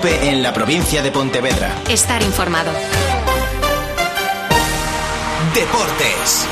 COPE en la provincia de Pontevedra. Estar informado. Deportes.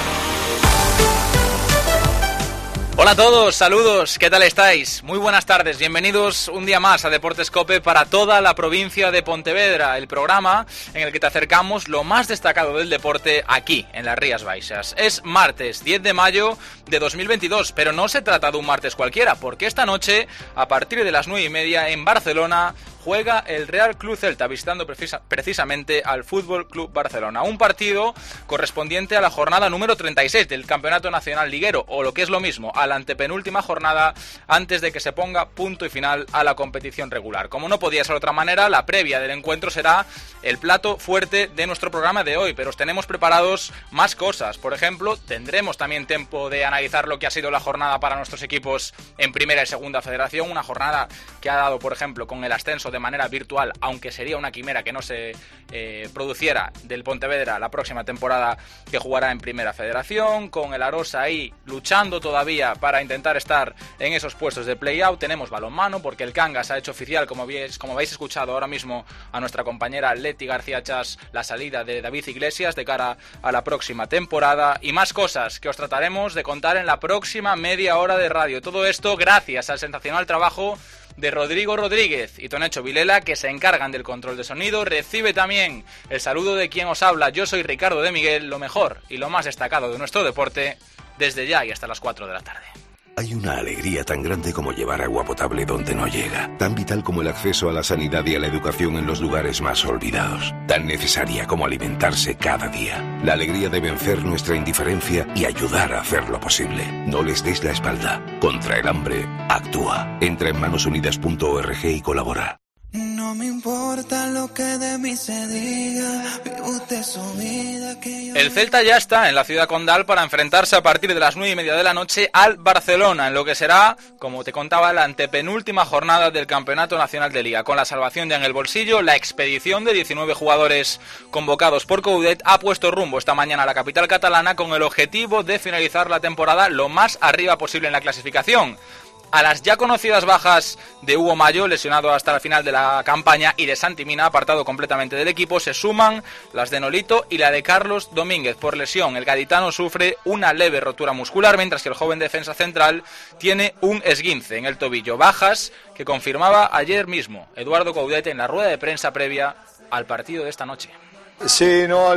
Hola a todos, saludos, ¿qué tal estáis? Muy buenas tardes, bienvenidos un día más a Deportes COPE para toda la provincia de Pontevedra, el programa en el que te acercamos lo más destacado del deporte aquí, en las Rías Baixas. Es martes 10 de mayo de 2022, pero no se trata de un martes cualquiera, porque esta noche, a partir de las 9:30 en Barcelona, juega el Real Club Celta visitando precisamente al Fútbol Club Barcelona. Un partido correspondiente a la jornada número 36 del Campeonato Nacional Liguero, o lo que es lo mismo, a la antepenúltima jornada antes de que se ponga punto y final a la competición regular. Como no podía ser de otra manera, la previa del encuentro será el plato fuerte de nuestro programa de hoy, pero os tenemos preparados más cosas. Por ejemplo, tendremos también tiempo de analizar lo que ha sido la jornada para nuestros equipos en Primera y Segunda Federación, una jornada que ha dado, por ejemplo, con el ascenso de manera virtual, aunque sería una quimera que no se produciera, del Pontevedra la próxima temporada, que jugará en Primera Federación, con el Arosa ahí luchando todavía para intentar estar en esos puestos de play-out. Tenemos balonmano, porque el Cangas ha hecho oficial, como habéis escuchado ahora mismo a nuestra compañera Leti García Chas, la salida de David Iglesias de cara a la próxima temporada, y más cosas que os trataremos de contar en la próxima media hora de radio. Todo esto gracias al sensacional trabajo de Rodrigo Rodríguez y Tonecho Vilela, que se encargan del control de sonido. Recibe también el saludo de quien os habla. Yo soy Ricardo de Miguel, lo mejor y lo más destacado de nuestro deporte, desde ya y hasta las 4 de la tarde. Hay una alegría tan grande como llevar agua potable donde no llega, tan vital como el acceso a la sanidad y a la educación en los lugares más olvidados, tan necesaria como alimentarse cada día. La alegría de vencer nuestra indiferencia y ayudar a hacerlo posible. No les des la espalda. Contra el hambre, actúa. Entra en manosunidas.org y colabora. No me importa lo que de mí se diga, vive usted su vida que yo... El Celta ya está en la ciudad condal para enfrentarse a partir de las 9:30 de la noche al Barcelona, en lo que será, como te contaba, la antepenúltima jornada del Campeonato Nacional de Liga. Con la salvación ya en el bolsillo, la expedición de 19 jugadores convocados por Coudet ha puesto rumbo esta mañana a la capital catalana con el objetivo de finalizar la temporada lo más arriba posible en la clasificación. A las ya conocidas bajas de Hugo Mayo, lesionado hasta el final de la campaña, y de Santi Mina, apartado completamente del equipo, se suman las de Nolito y la de Carlos Domínguez. Por lesión, el gaditano sufre una leve rotura muscular, mientras que el joven defensa central tiene un esguince en el tobillo. Bajas que confirmaba ayer mismo Eduardo Coudet en la rueda de prensa previa al partido de esta noche. Sí, no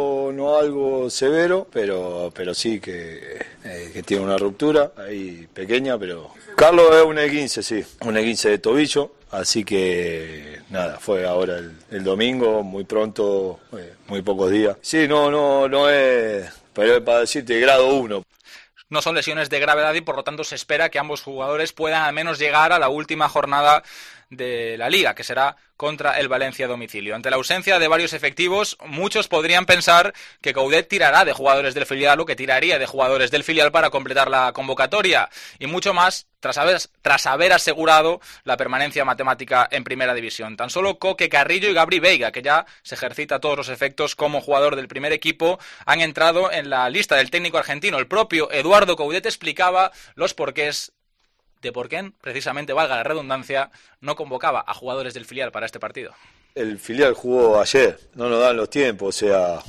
algo severo, pero sí que tiene una ruptura ahí pequeña, pero Carlos es un esguince, sí, un esguince de tobillo, así que nada, fue ahora el domingo, muy pronto, muy pocos días. Sí, no es, pero es para decirte grado 1. No son lesiones de gravedad y por lo tanto se espera que ambos jugadores puedan al menos llegar a la última jornada de la Liga, que será contra el Valencia a domicilio. Ante la ausencia de varios efectivos, muchos podrían pensar que Coudet tirará de jugadores del filial o que tiraría de jugadores del filial para completar la convocatoria, y mucho más tras haber asegurado la permanencia matemática en Primera División. Tan solo Coque Carrillo y Gabri Veiga, que ya se ejercita a todos los efectos como jugador del primer equipo, han entrado en la lista del técnico argentino. El propio Eduardo Coudet explicaba los porqués de por qué, precisamente, valga la redundancia, no convocaba a jugadores del filial para este partido. El filial jugó ayer, no nos dan los tiempos, o sea,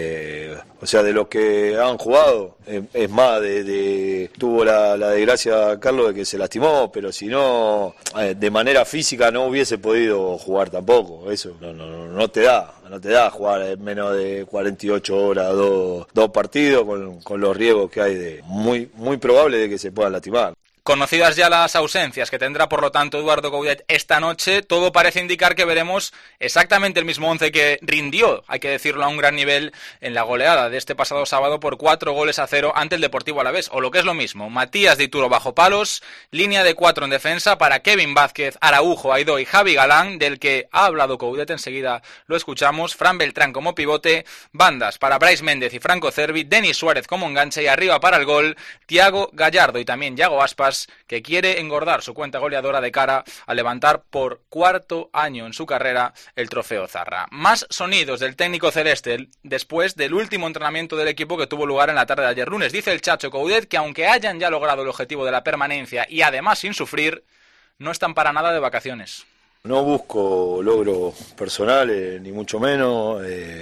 de los que han jugado, es más, tuvo la desgracia Carlos de que se lastimó, pero si no, de manera física no hubiese podido jugar tampoco. Eso no te da jugar en menos de 48 horas dos partidos con los riesgos que hay muy probable de que se puedan lastimar. Conocidas ya las ausencias que tendrá, por lo tanto, Eduardo Coudet esta noche, todo parece indicar que veremos exactamente el mismo once que rindió, hay que decirlo, a un gran nivel en la goleada de este pasado sábado por 4-0 ante el Deportivo Alavés, o lo que es lo mismo, Matías Dituro bajo palos, línea de 4 en defensa para Kevin Vázquez, Araujo, Aidó y Javi Galán, del que ha hablado Coudet, enseguida lo escuchamos, Fran Beltrán como pivote, bandas para Brais Méndez y Franco Cervi, Denis Suárez como enganche y arriba para el gol, Thiago Gallardo y también Yago Aspas, que quiere engordar su cuenta goleadora de cara a levantar por cuarto año en su carrera el trofeo Zarra. Más sonidos del técnico celeste después del último entrenamiento del equipo que tuvo lugar en la tarde de ayer lunes. Dice el Chacho Coudet que aunque hayan ya logrado el objetivo de la permanencia y además sin sufrir, no están para nada de vacaciones. No busco logros personales, ni mucho menos.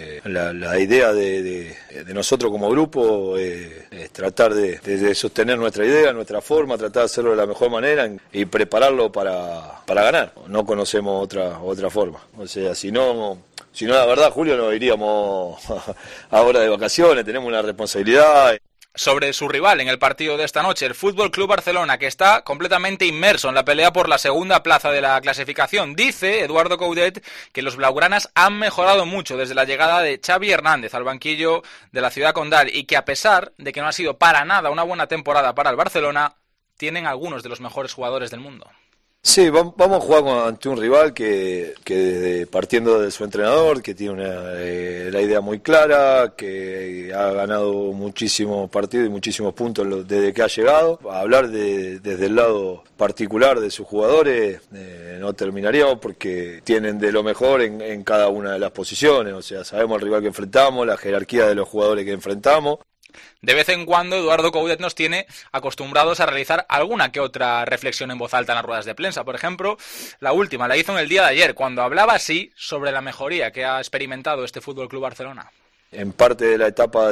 La idea de nosotros como grupo es tratar de sostener nuestra idea, nuestra forma, tratar de hacerlo de la mejor manera y prepararlo para ganar. No conocemos otra forma. O sea, si no, la verdad, Julio, nos iríamos ahora de vacaciones, tenemos una responsabilidad. Sobre su rival en el partido de esta noche, el Fútbol Club Barcelona, que está completamente inmerso en la pelea por la segunda plaza de la clasificación. Dice Eduardo Coudet que los blaugranas han mejorado mucho desde la llegada de Xavi Hernández al banquillo de la Ciudad Condal y que a pesar de que no ha sido para nada una buena temporada para el Barcelona, tienen algunos de los mejores jugadores del mundo. Sí, vamos a jugar ante un rival que partiendo de su entrenador, que tiene la idea muy clara, que ha ganado muchísimos partidos y muchísimos puntos desde que ha llegado. A hablar desde el lado particular de sus jugadores no terminaríamos porque tienen de lo mejor en cada una de las posiciones. O sea, sabemos el rival que enfrentamos, la jerarquía de los jugadores que enfrentamos. De vez en cuando Eduardo Coudet nos tiene acostumbrados a realizar alguna que otra reflexión en voz alta en las ruedas de prensa. Por ejemplo, la última la hizo en el día de ayer, cuando hablaba así sobre la mejoría que ha experimentado este Fútbol Club Barcelona. En parte de la etapa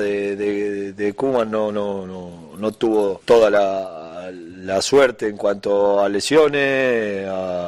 de Koeman no tuvo toda la suerte en cuanto a lesiones,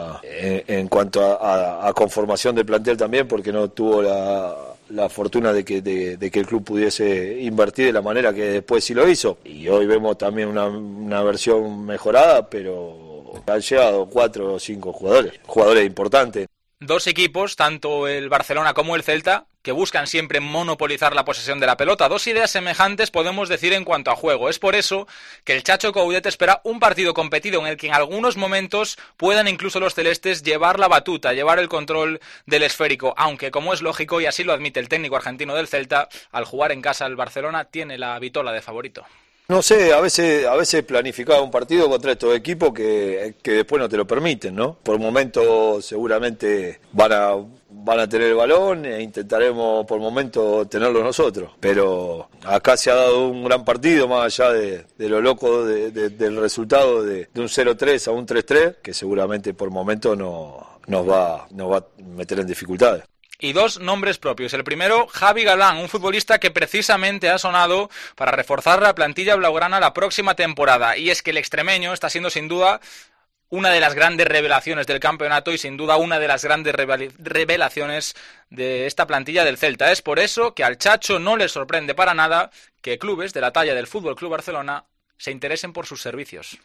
en cuanto a conformación del plantel también, porque no tuvo la fortuna de que el club pudiese invertir de la manera que después sí lo hizo. Y hoy vemos también una versión mejorada, pero han llegado 4 o 5 jugadores importantes. Dos equipos, tanto el Barcelona como el Celta, que buscan siempre monopolizar la posesión de la pelota. Dos ideas semejantes podemos decir en cuanto a juego. Es por eso que el Chacho Coudet espera un partido competido en el que en algunos momentos puedan incluso los celestes llevar la batuta, llevar el control del esférico, aunque como es lógico y así lo admite el técnico argentino del Celta, al jugar en casa el Barcelona tiene la vitola de favorito. No sé, a veces planificaba un partido contra estos equipos que después no te lo permiten, ¿no? Por momentos seguramente van a tener el balón e intentaremos por momentos tenerlo nosotros. Pero acá se ha dado un gran partido, más allá de lo loco del resultado de un 0-3 a un 3-3, que seguramente por momentos nos va a meter en dificultades. Y dos nombres propios. El primero, Javi Galán, un futbolista que precisamente ha sonado para reforzar la plantilla blaugrana la próxima temporada. Y es que el extremeño está siendo sin duda una de las grandes revelaciones del campeonato y sin duda una de las grandes revelaciones de esta plantilla del Celta. Es por eso que al Chacho no le sorprende para nada que clubes de la talla del Fútbol Club Barcelona se interesen por sus servicios.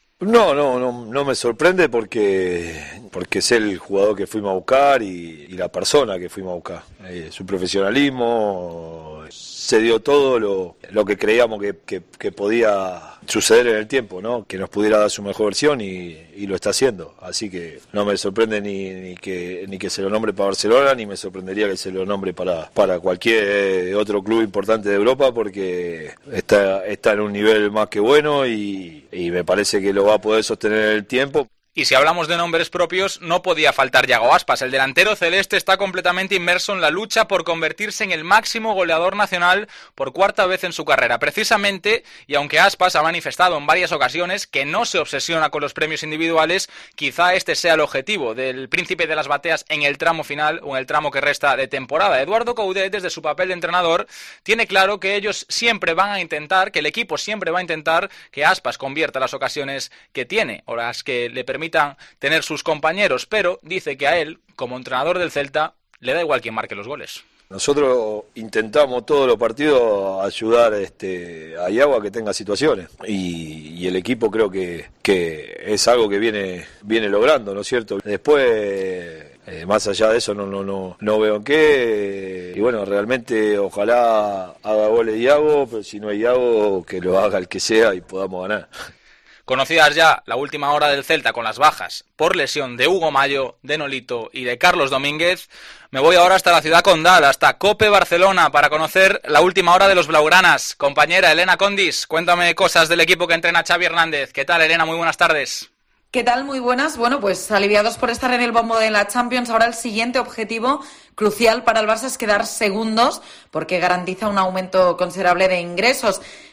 No me sorprende porque es el jugador que fuimos a buscar y la persona que fuimos a buscar. Su profesionalismo, se dio todo lo que creíamos que podía suceder en el tiempo, ¿no? Que nos pudiera dar su mejor versión y lo está haciendo. Así que no me sorprende ni que se lo nombre para Barcelona, ni me sorprendería que se lo nombre para cualquier otro club importante de Europa, porque está en un nivel más que bueno y me parece que lo va a poder sostener en el tiempo. Y si hablamos de nombres propios, no podía faltar Yago Aspas. El delantero celeste está completamente inmerso en la lucha por convertirse en el máximo goleador nacional por cuarta vez en su carrera. Precisamente, y aunque Aspas ha manifestado en varias ocasiones que no se obsesiona con los premios individuales, quizá este sea el objetivo del príncipe de las bateas en el tramo final o en el tramo que resta de temporada. Eduardo Coudet, desde su papel de entrenador, tiene claro que ellos siempre van a intentar, que el equipo siempre va a intentar que Aspas convierta las ocasiones que tiene o las que le permitan tener sus compañeros, pero dice que a él, como entrenador del Celta, le da igual quién marque los goles. Nosotros intentamos todos los partidos ayudar a Iago a que tenga situaciones y el equipo creo que es algo que viene logrando, ¿no es cierto? Después, más allá de eso no veo en qué, y bueno, realmente ojalá haga goles Iago, pero si no hay Iago, que lo haga el que sea y podamos ganar. Conocidas ya la última hora del Celta con las bajas por lesión de Hugo Mayo, de Nolito y de Carlos Domínguez, me voy ahora hasta la Ciudad Condal, hasta Cope Barcelona, para conocer la última hora de los blaugranas. Compañera Elena Condis, cuéntame cosas del equipo que entrena Xavi Hernández. ¿Qué tal, Elena? Muy buenas tardes. ¿Qué tal? Muy buenas. Bueno, pues aliviados por estar en el bombo de la Champions, ahora el siguiente objetivo crucial para el Barça es quedar segundos porque garantiza un aumento considerable de ingresos.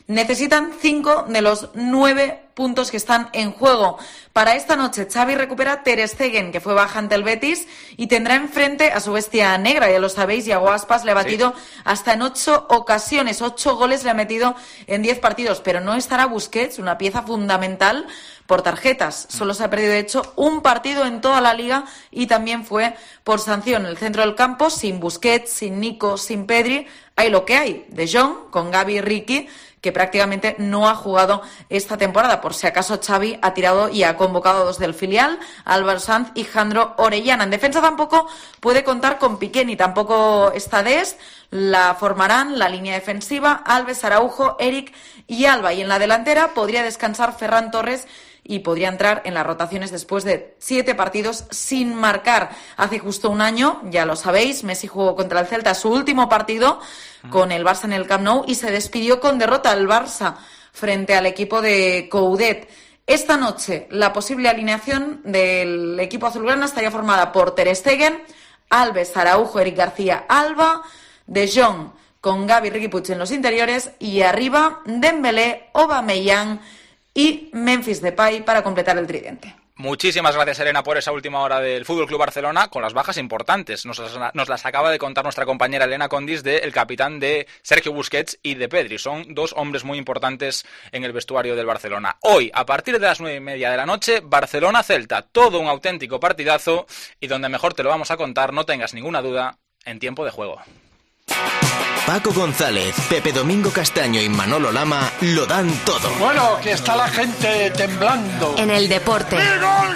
Necesitan 5 de los 9 puntos que están en juego. Para esta noche, Xavi recupera Ter Stegen, que fue baja ante el Betis, y tendrá enfrente a su bestia negra, ya lo sabéis. Iago Aspas le ha batido hasta en 8 ocasiones, 8 goles le ha metido en 10 partidos, pero no estará Busquets, una pieza fundamental, por tarjetas. Solo se ha perdido, de hecho, un partido en toda la liga y también fue por sanción. En el centro del campo, sin Busquets, sin Nico, sin Pedri, hay lo que hay. De Jong, con Gavi y Ricky, que prácticamente no ha jugado esta temporada. Por si acaso Xavi ha tirado y ha convocado a 2 del filial, Álvaro Sanz y Jandro Orellana. En defensa tampoco puede contar con Piqué, ni tampoco está Dest. La formarán la línea defensiva Alves, Araujo, Eric y Alba. Y en la delantera podría descansar Ferran Torres y podría entrar en las rotaciones después de 7 partidos sin marcar. Hace justo un año, ya lo sabéis, Messi jugó contra el Celta su último partido con el Barça en el Camp Nou y se despidió con derrota al Barça frente al equipo de Coudet. Esta noche, la posible alineación del equipo azulgrana estaría formada por Ter Stegen, Alves, Araujo, Eric García, Alba, De Jong con Gavi, Riqui Puig en los interiores y arriba Dembélé, Aubameyang y Memphis Depay para completar el tridente. Muchísimas gracias, Elena, por esa última hora del Fútbol Club Barcelona, con las bajas importantes. Nos las acaba de contar nuestra compañera Elena Condis, del capitán de Sergio Busquets y de Pedri. Son 2 hombres muy importantes en el vestuario del Barcelona. Hoy, a partir de las 9:30 de la noche, Barcelona-Celta. Todo un auténtico partidazo y donde mejor te lo vamos a contar, no tengas ninguna duda, en tiempo de juego. Paco González, Pepe Domingo Castaño y Manolo Lama lo dan todo. Bueno, que está la gente temblando. En el deporte. ¡Gol!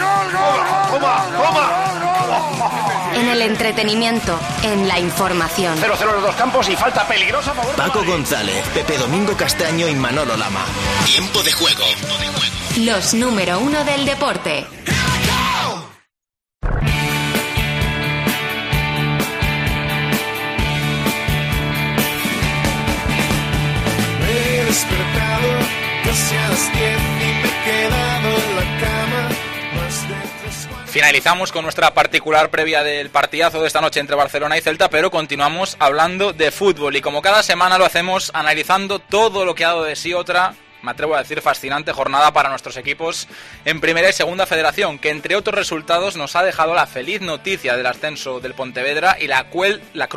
¡Toma! En el entretenimiento, en la información. 0-0 en los 2 campos y falta peligrosa. Paco González, Pepe Domingo Castaño y Manolo Lama. Tiempo de juego. Los número 1 del deporte. Despertado casi a las 10 y me he quedado en la cama más de 3 cuartos. Finalizamos con nuestra particular previa del partidazo de esta noche entre Barcelona y Celta, pero continuamos hablando de fútbol y como cada semana lo hacemos analizando todo lo que ha dado de sí otra, me atrevo a decir, fascinante jornada para nuestros equipos en Primera y Segunda Federación, que entre otros resultados nos ha dejado la feliz noticia del ascenso del Pontevedra y la cruel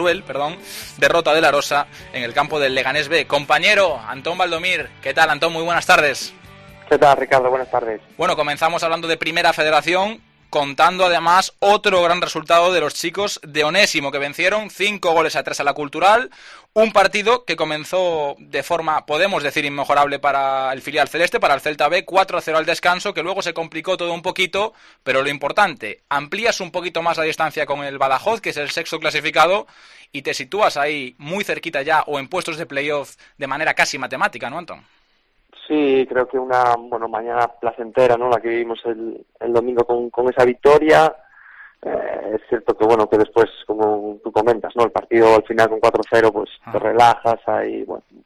derrota del Arosa en el campo del Leganés B. Compañero Antón Valdomir, ¿qué tal, Antón? Muy buenas tardes. ¿Qué tal, Ricardo? Buenas tardes. Bueno, comenzamos hablando de Primera Federación, contando además otro gran resultado de los chicos de Onésimo, que vencieron 5-3 a la Cultural, un partido que comenzó de forma, podemos decir, inmejorable para el filial celeste, para el Celta B, 4-0 al descanso, que luego se complicó todo un poquito, pero lo importante, amplías un poquito más la distancia con el Badajoz, que es el sexto clasificado, y te sitúas ahí muy cerquita ya, o en puestos de playoff de manera casi matemática, ¿no, Antón? Sí, creo que una mañana placentera, ¿no? La que vivimos el domingo con esa victoria. Es cierto que que después, como tú comentas, ¿no? El partido al final con 4-0, pues te relajas, hay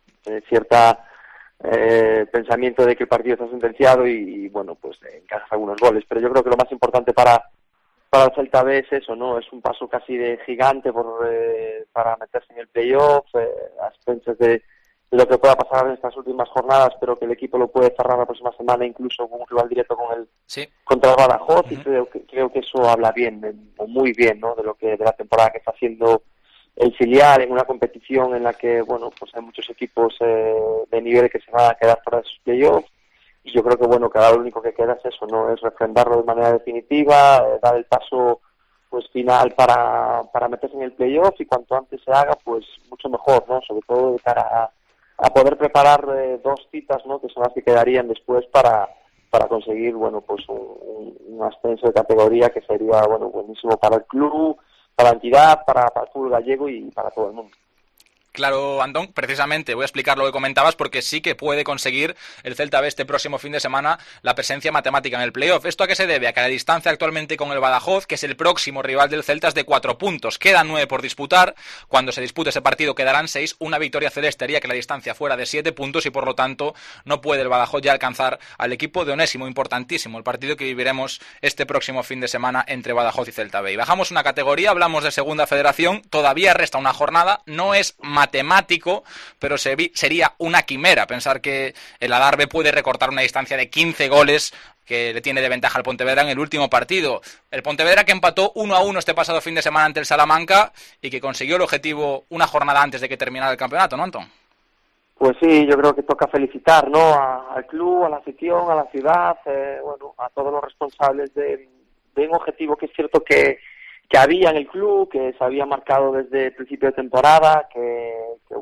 cierta pensamiento de que el partido está sentenciado y pues encajas algunos goles. Pero yo creo que lo más importante para el Celta B es eso, ¿no? Es un paso casi de gigante para meterse en el playoff, a expensas de lo que pueda pasar en estas últimas jornadas, pero que el equipo lo puede cerrar la próxima semana, incluso con un rival directo contra el Badajoz, y creo que eso habla bien, o muy bien, ¿no? de la temporada que está haciendo el filial en una competición en la que, pues hay muchos equipos de nivel que se van a quedar fuera de sus playoffs, y yo creo que, que ahora lo único que queda es eso, ¿no? Es refrendarlo de manera definitiva, dar el paso final para meterse en el playoff, y cuanto antes se haga, pues mucho mejor, ¿no? Sobre todo de cara a poder preparar 2 citas, ¿no? Que son las que quedarían después para conseguir, pues un ascenso de categoría que sería, buenísimo para el club, para la entidad, para el fútbol gallego y para todo el mundo. Claro, Antón, precisamente voy a explicar lo que comentabas porque sí que puede conseguir el Celta B este próximo fin de semana la presencia matemática en el playoff. ¿Esto a qué se debe? A que la distancia actualmente con el Badajoz, que es el próximo rival del Celta, es de 4 puntos. Quedan 9 por disputar. Cuando se dispute ese partido quedarán 6. Una victoria celeste haría que la distancia fuera de 7 puntos y por lo tanto no puede el Badajoz ya alcanzar al equipo de Onésimo. Importantísimo el partido que viviremos este próximo fin de semana entre Badajoz y Celta B. Y bajamos una categoría, hablamos de Segunda Federación. Todavía resta una jornada. No es matemático, pero sería una quimera pensar que el Adarve puede recortar una distancia de 15 goles que le tiene de ventaja al Pontevedra en el último partido. El Pontevedra que empató 1-1 este pasado fin de semana ante el Salamanca y que consiguió el objetivo una jornada antes de que terminara el campeonato, ¿no, Antón? Pues sí, yo creo que toca felicitar, ¿no?, al club, a la afición, a la ciudad, a todos los responsables de un objetivo que es cierto que había en el club, que se había marcado desde el principio de temporada, que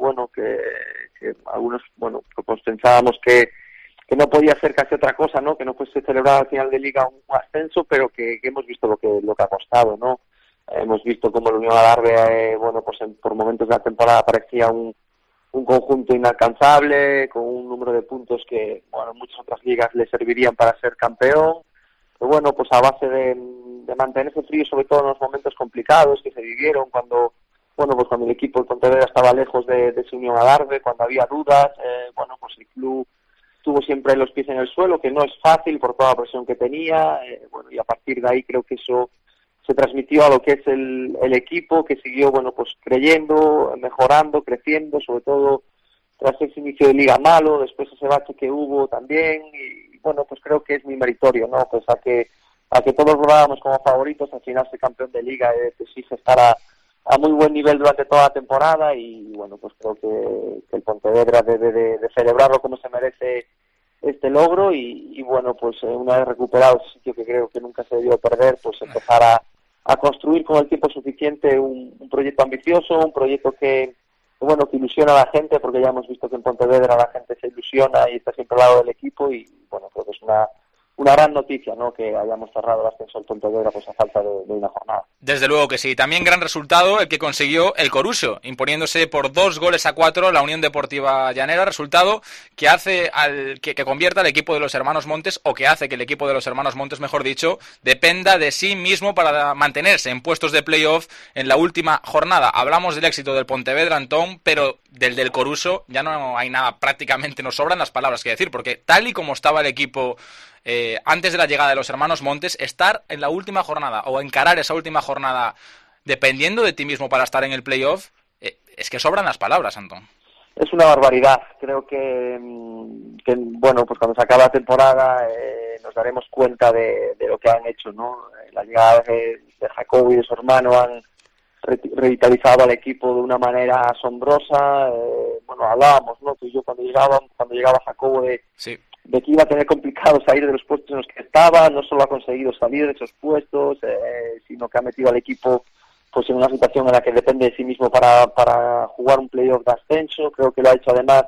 algunos, pues pensábamos que no podía ser casi otra cosa, ¿no?, que no fuese celebrar al final de Liga un ascenso, pero que hemos visto lo que ha costado, ¿no? Hemos visto cómo la Unión Adarve, por momentos de la temporada parecía un conjunto inalcanzable, con un número de puntos que, en muchas otras ligas le servirían para ser campeón. Pero pues a base de mantenerse frío, sobre todo en los momentos complicados que se vivieron, cuando el equipo de Pontevedra estaba lejos de esa Unión Adarve, cuando había dudas, el club tuvo siempre los pies en el suelo, que no es fácil por toda la presión que tenía, y a partir de ahí creo que eso se transmitió a lo que es el equipo, que siguió, creyendo, mejorando, creciendo, sobre todo tras ese inicio de Liga malo, después ese bache que hubo también, y pues creo que es muy meritorio, ¿no? Pues a que todos rodábamos como favoritos, al final ser campeón de Liga te exige estar a muy buen nivel durante toda la temporada, y pues creo que el Pontevedra debe de celebrarlo como se merece este logro, y pues una vez recuperado ese sitio que creo que nunca se debió perder, pues empezar a construir con el tiempo suficiente un proyecto ambicioso, un proyecto que ilusiona a la gente, porque ya hemos visto que en Pontevedra la gente se ilusiona y está siempre al lado del equipo, y creo que es una gran noticia, ¿no?, que hayamos cerrado el ascenso del Pontevedra pues a falta de una jornada. Desde luego que sí. También gran resultado el que consiguió el Coruso, imponiéndose por 2-4 la Unión Deportiva Llanera, resultado que hace que convierta al equipo de los hermanos Montes, o que hace que el equipo de los hermanos Montes, mejor dicho, dependa de sí mismo para mantenerse en puestos de playoff en la última jornada. Hablamos del éxito del Pontevedra, Antón, pero del Coruso ya no hay nada, prácticamente nos sobran las palabras que decir, porque tal y como estaba el equipo antes de la llegada de los hermanos Montes, estar en la última jornada o encarar esa última jornada dependiendo de ti mismo para estar en el playoff, es que sobran las palabras, Antón. Es una barbaridad. Creo que pues cuando se acabe la temporada nos daremos cuenta de lo que han hecho, ¿no? La llegada de Jacobo y de su hermano han revitalizado al equipo de una manera asombrosa. Hablábamos, ¿no?, tú y yo cuando llegaba Jacobo de que iba a tener complicado salir de los puestos en los que estaba. No solo ha conseguido salir de esos puestos, sino que ha metido al equipo pues en una situación en la que depende de sí mismo para jugar un playoff de ascenso. Creo que lo ha hecho además,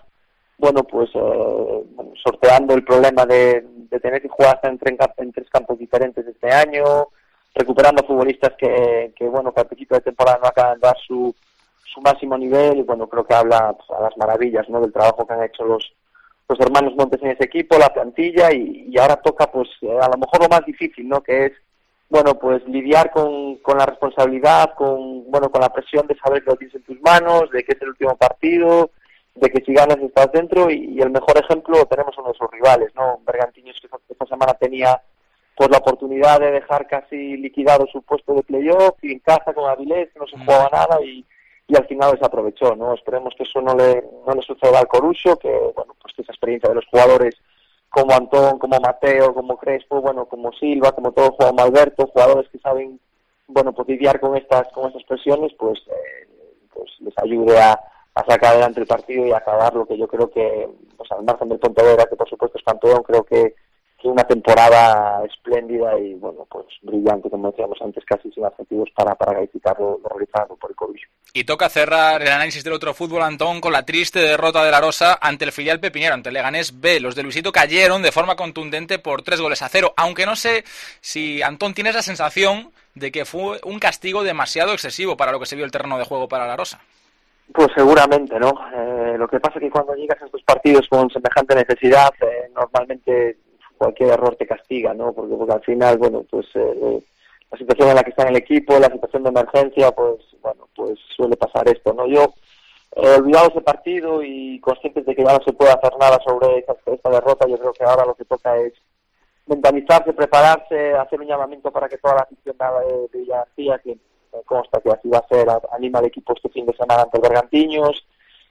sorteando el problema de tener que jugar hasta en tres campos diferentes este año, recuperando futbolistas que al principio de temporada no acaban de dar su máximo nivel, y creo que habla a las maravillas, ¿no?, del trabajo que han hecho los hermanos Montes en ese equipo, la plantilla, y ahora toca a lo mejor lo más difícil, ¿no?, que es lidiar con la responsabilidad, con la presión de saber que lo tienes en tus manos, de que es el último partido, de que si ganas estás dentro, y el mejor ejemplo tenemos uno de sus rivales, ¿no?, Bergantiños, que esta semana tenía la oportunidad de dejar casi liquidado su puesto de playoff, y en casa con Avilés, que no se jugaba nada, y al final desaprovechó, ¿no? Esperemos que eso no le suceda al Coruso, que que esa experiencia de los jugadores como Antón, como Mateo, como Crespo, como Silva, como todo Juan Alberto, jugadores que saben lidiar con estas presiones, pues les ayude a sacar adelante el partido y a acabar lo que yo creo que, al margen del Pontevedra, que por supuesto es campeón, creo que una temporada espléndida y brillante, como decíamos antes, casi sin adjetivos para calificar lo realizado por el Coruso. Y toca cerrar el análisis del otro fútbol, Antón, con la triste derrota de la Arosa ante el filial pepinero, ante el Leganés B. Los de Luisito cayeron de forma contundente por 3-0, aunque no sé si, Antón, tienes la sensación de que fue un castigo demasiado excesivo para lo que se vio el terreno de juego para la Arosa. Pues seguramente, ¿no? Lo que pasa es que cuando llegas a estos partidos con semejante necesidad, normalmente cualquier error te castiga, ¿no? Porque al final, la situación en la que está en el equipo, la situación de emergencia, pues suele pasar esto, ¿no? Yo he olvidado ese partido y conscientes de que ya no se puede hacer nada sobre esta derrota. Yo creo que ahora lo que toca es mentalizarse, prepararse, hacer un llamamiento para que toda la afición de Villarcía, que me consta que así va a ser, anima al equipo este fin de semana ante el Bergantiños,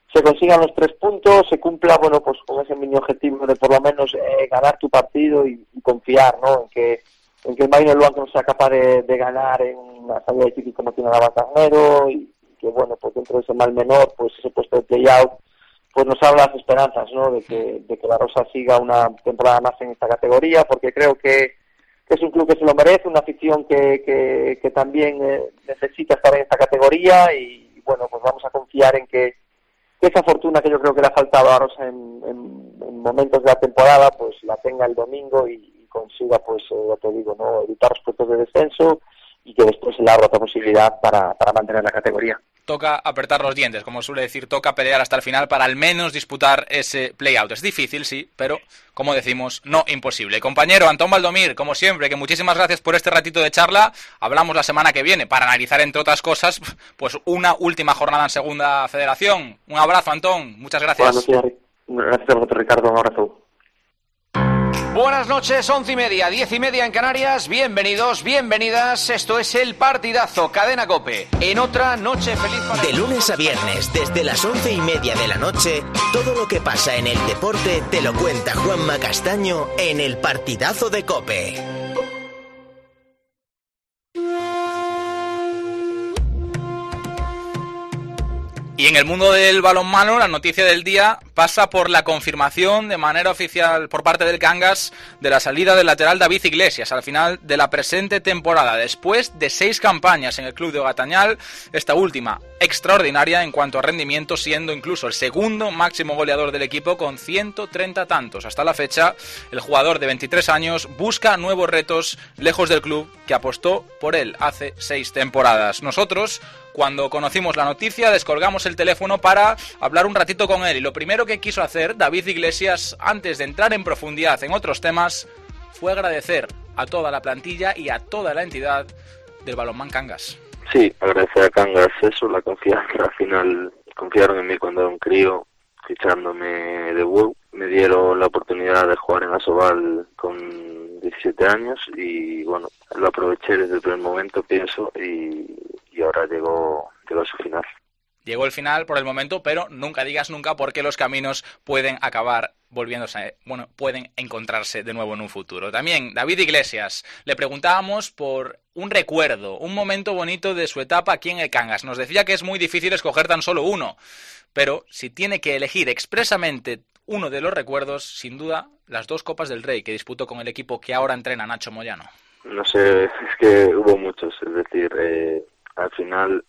se consigan los 3 puntos, se cumpla, bueno, pues con ese mini objetivo de por lo menos ganar tu partido y confiar, ¿no? En que el Marino Luan no sea capaz de ganar en una salida difícil como tiene la Batanero, y que, bueno, pues dentro de ese mal menor, pues ese puesto de play-out, pues nos habla las esperanzas, ¿no? De que la Rosa siga una temporada más en esta categoría, porque creo que es un club que se lo merece, una afición que también necesita estar en esta categoría, y bueno, pues vamos a confiar en que esa fortuna que yo creo que le ha faltado a Rosa en momentos de la temporada, pues la tenga el domingo y consiga, pues ya te digo, ¿no? Evitar los puestos de descenso, y que después se le abra otra posibilidad para mantener la categoría. Toca apretar los dientes, como suele decir, toca pelear hasta el final para al menos disputar ese play-out. Es difícil, sí, pero, como decimos, no imposible. Compañero Antón Valdomir, como siempre, que muchísimas gracias por este ratito de charla. Hablamos la semana que viene para analizar, entre otras cosas, pues una última jornada en Segunda Federación. Un abrazo, Antón. Muchas gracias. Bueno, gracias a vosotros, Ricardo. Un abrazo. Buenas noches, 11:30, 10:30 en Canarias. Bienvenidos, bienvenidas. Esto es El Partidazo, Cadena COPE. En otra noche feliz para... De lunes a viernes, desde las 11:30 de la noche, todo lo que pasa en el deporte te lo cuenta Juanma Castaño en El Partidazo de COPE. Y en el mundo del balonmano, la noticia del día pasa por la confirmación de manera oficial por parte del Cangas de la salida del lateral David Iglesias al final de la presente temporada, después de 6 campañas en el club de Ogatañal, esta última extraordinaria en cuanto a rendimiento, siendo incluso el segundo máximo goleador del equipo con 130 tantos. Hasta la fecha, el jugador de 23 años busca nuevos retos lejos del club que apostó por él hace 6 temporadas. Nosotros, cuando conocimos la noticia, descolgamos el teléfono para hablar un ratito con él, y lo primero que quiso hacer David Iglesias, antes de entrar en profundidad en otros temas, fue agradecer a toda la plantilla y a toda la entidad del balonmán Cangas. Sí, agradecer a Cangas eso, la confianza. Al final confiaron en mí cuando era un crío, fichándome de WU. Me dieron la oportunidad de jugar en Asobal con 17 años y bueno, lo aproveché desde el primer momento, pienso, y ahora llegó a su final. Llegó el final por el momento, pero nunca digas nunca, porque los caminos pueden acabar volviéndose, bueno, pueden encontrarse de nuevo en un futuro. También David Iglesias, le preguntábamos por un recuerdo, un momento bonito de su etapa aquí en el Cangas. Nos decía que es muy difícil escoger tan solo uno, pero si tiene que elegir expresamente uno de los recuerdos, sin duda, las 2 Copas del Rey que disputó con el equipo que ahora entrena Nacho Moyano. No sé, es que hubo muchos, es decir, al final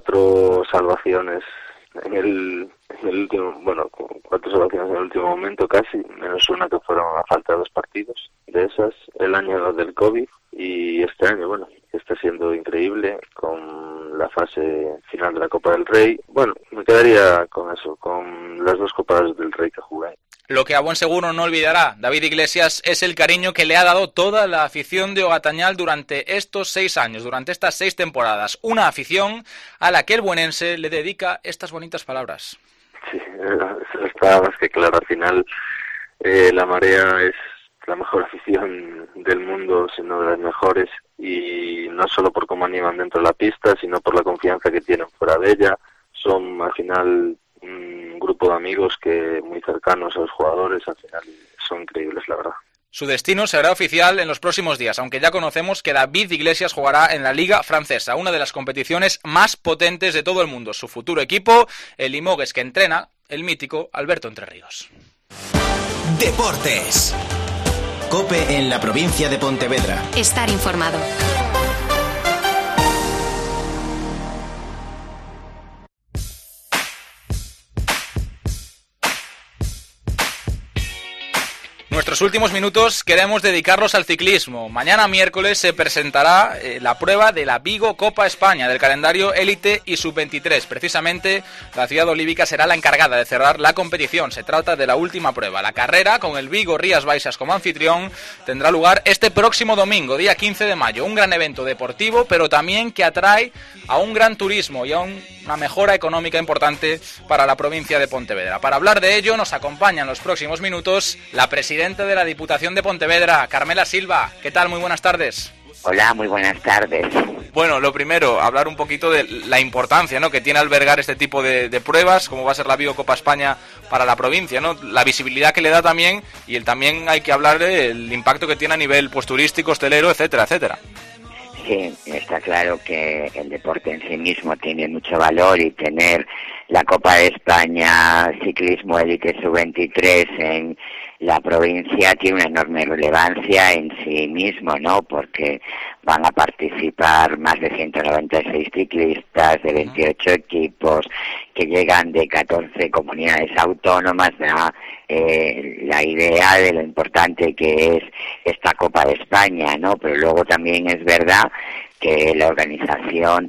4 salvaciones en el último, bueno, 4 salvaciones en el último momento casi, menos una que fueron a falta de 2 partidos de esas, el año del COVID, y este año, bueno, está siendo increíble con la fase final de la Copa del Rey. Bueno, me quedaría con eso, con las 2 Copas del Rey que jugué. Lo que a buen seguro no olvidará David Iglesias es el cariño que le ha dado toda la afición de Ogatañal durante estos 6 años, durante estas 6 temporadas. Una afición a la que el buenense le dedica estas bonitas palabras. Sí, eso está más que claro. Al final, la Marea es la mejor afición del mundo, sino de las mejores, y no solo por cómo animan dentro de la pista, sino por la confianza que tienen fuera de ella. Son, al final, un grupo de amigos que muy cercanos a los jugadores, al final son increíbles, la verdad. Su destino será oficial en los próximos días, aunque ya conocemos que David Iglesias jugará en la Liga Francesa, una de las competiciones más potentes de todo el mundo. Su futuro equipo, el Limoges, que entrena el mítico Alberto Entre Ríos. Deportes. COPE en la provincia de Pontevedra. Estar informado. Nuestros últimos minutos queremos dedicarlos al ciclismo. Mañana miércoles se presentará la prueba de la Vigo Copa España del calendario élite y sub-23. Precisamente la ciudad olívica será la encargada de cerrar la competición. Se trata de la última prueba. La carrera, con el Vigo Rías Baixas como anfitrión, tendrá lugar este próximo domingo, día 15 de mayo. Un gran evento deportivo, pero también que atrae a un gran turismo y a una mejora económica importante para la provincia de Pontevedra. Para hablar de ello nos acompaña en los próximos minutos la presidenta de la Diputación de Pontevedra, Carmela Silva. ¿Qué tal? Muy buenas tardes. Hola, muy buenas tardes. Bueno, lo primero, hablar un poquito de la importancia, ¿no?, que tiene albergar este tipo de pruebas, como va a ser la Vigo Copa España para la provincia, ¿no? La visibilidad que le da también, y también hay que hablar del impacto que tiene a nivel pues turístico, hostelero, etcétera, etcétera. Sí, está claro que el deporte en sí mismo tiene mucho valor, y tener la Copa de España Ciclismo Élite Sub-23 en la provincia tiene una enorme relevancia en sí mismo, ¿no? Porque van a participar más de 196 ciclistas de 28 equipos que llegan de 14 comunidades autónomas. La idea de lo importante que es esta Copa de España, ¿no? Pero luego también es verdad que la organización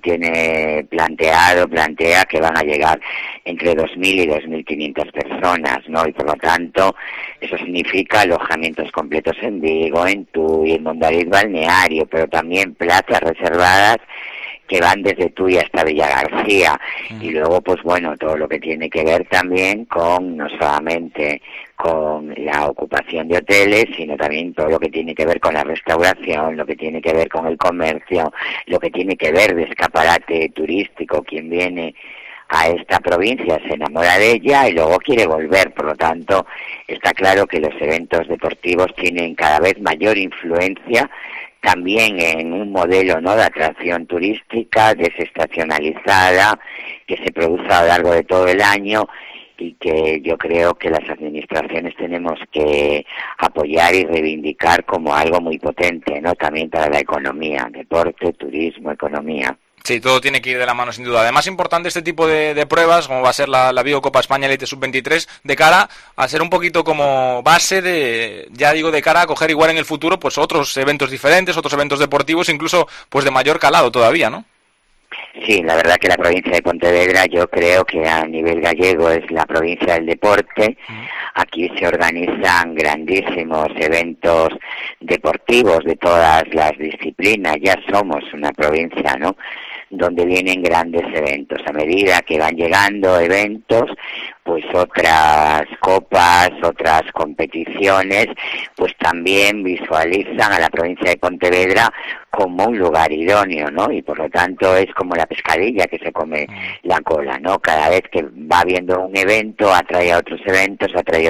plantea que van a llegar entre 2.000 y 2.500 personas, ¿no? Y por lo tanto, eso significa alojamientos completos en Vigo, en Tui, en Mondariz Balneario, pero también plazas reservadas que van desde Tui hasta Villagarcía. Y luego, pues bueno, todo lo que tiene que ver también con, no solamente con la ocupación de hoteles, sino también todo lo que tiene que ver con la restauración, lo que tiene que ver con el comercio, lo que tiene que ver de escaparate turístico. Quien viene a esta provincia se enamora de ella y luego quiere volver. Por lo tanto, está claro que los eventos deportivos tienen cada vez mayor influencia también en un modelo, ¿no?, de atracción turística desestacionalizada que se produce a lo largo de todo el año, y que yo creo que las administraciones tenemos que apoyar y reivindicar como algo muy potente, ¿no?, también para la economía, deporte, turismo, economía. Sí, todo tiene que ir de la mano, sin duda. Además, importante este tipo de pruebas, como va a ser la Vigo Copa España Elite Sub-23, de cara a ser un poquito como base de cara a coger igual en el futuro pues otros eventos diferentes, otros eventos deportivos, incluso pues de mayor calado todavía, ¿no? Sí, la verdad que la provincia de Pontevedra, yo creo que a nivel gallego es la provincia del deporte. Aquí se organizan grandísimos eventos deportivos de todas las disciplinas. Ya somos una provincia, ¿no?, donde vienen grandes eventos. A medida que van llegando eventos, pues otras copas, otras competiciones, pues también visualizan a la provincia de Pontevedra como un lugar idóneo, ¿no? Y por lo tanto es como la pescadilla que se come la cola, ¿no? Cada vez que va habiendo un evento, atrae a otros eventos,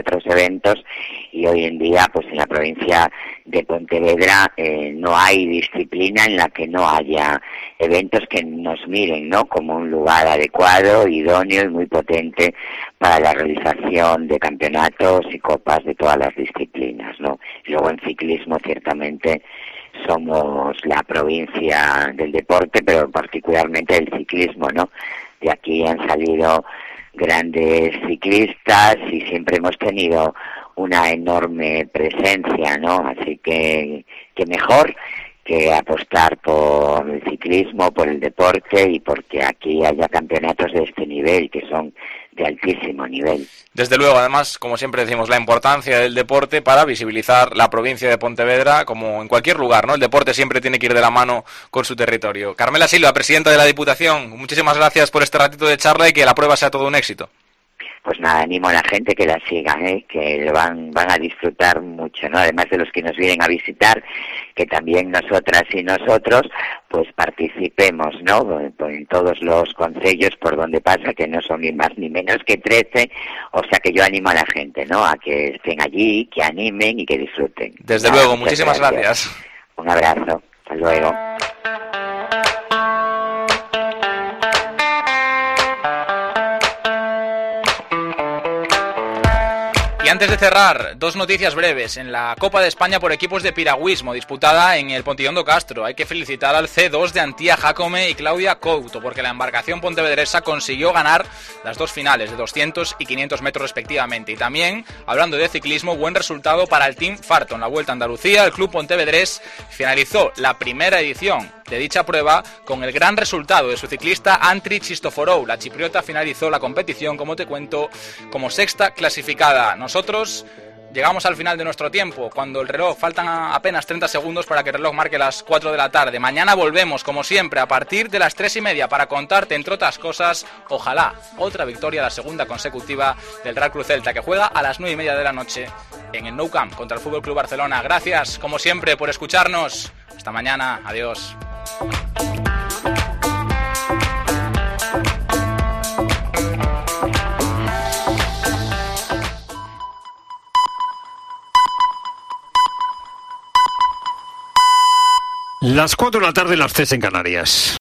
y hoy en día, pues en la provincia de Pontevedra no hay disciplina en la que no haya eventos que nos miren, ¿no?, como un lugar adecuado, idóneo y muy potente para la realización de campeonatos y copas de todas las disciplinas, ¿no? Y luego en ciclismo, ciertamente, somos la provincia del deporte, pero particularmente del ciclismo, ¿no? De aquí han salido grandes ciclistas y siempre hemos tenido una enorme presencia, ¿no? Así que mejor que apostar por el ciclismo, por el deporte, y porque aquí haya campeonatos de este nivel, que son de altísimo nivel. Desde luego, además, como siempre decimos, la importancia del deporte para visibilizar la provincia de Pontevedra, como en cualquier lugar, ¿no? El deporte siempre tiene que ir de la mano con su territorio. Carmela Silva, presidenta de la Diputación, muchísimas gracias por este ratito de charla y que la prueba sea todo un éxito. Pues nada, animo a la gente que la siga, que lo van a disfrutar mucho, ¿no? Además de los que nos vienen a visitar, que también nosotras y nosotros pues participemos, ¿no?, en todos los concellos por donde pasa, que no son ni más ni menos que 13, o sea que yo animo a la gente, ¿no?, a que estén allí, que animen y que disfruten. Desde luego, muchísimas gracias. Un abrazo, hasta luego. Y antes de cerrar, dos noticias breves. En la Copa de España por equipos de piragüismo, disputada en el Pontillón do Castro, hay que felicitar al C2 de Antía Jacome y Claudia Couto, porque la embarcación pontevedresa consiguió ganar las dos finales de 200 y 500 metros respectivamente. Y también, hablando de ciclismo, buen resultado para el Team Farto. En la Vuelta a Andalucía, el club pontevedrés finalizó la primera edición de dicha prueba con el gran resultado de su ciclista Antri Chistoforou. La chipriota finalizó la competición, como te cuento, como sexta clasificada. Nosotros llegamos al final de nuestro tiempo, cuando el reloj, faltan apenas 30 segundos para que el reloj marque las 4 de la tarde. Mañana volvemos, como siempre, a partir de las 3:30 para contarte, entre otras cosas, ojalá, otra victoria, la segunda consecutiva del Real Cruz Celta, que juega a las 9:30 de la noche en el Nou Camp contra el Fútbol Club Barcelona. Gracias, como siempre, por escucharnos. Hasta mañana. Adiós. Las 4 de la tarde, las 3 en Canarias.